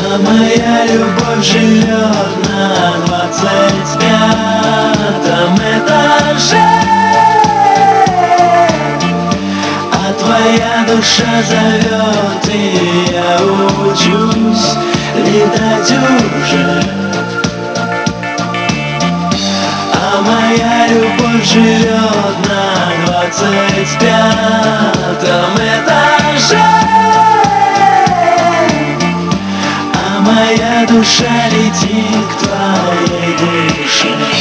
моя любовь живет на 25-м этаже, а твоя душа зовет, и я учусь летать уже. А моя любовь живет на 25-м этаже, а моя душа летит к твоей душе.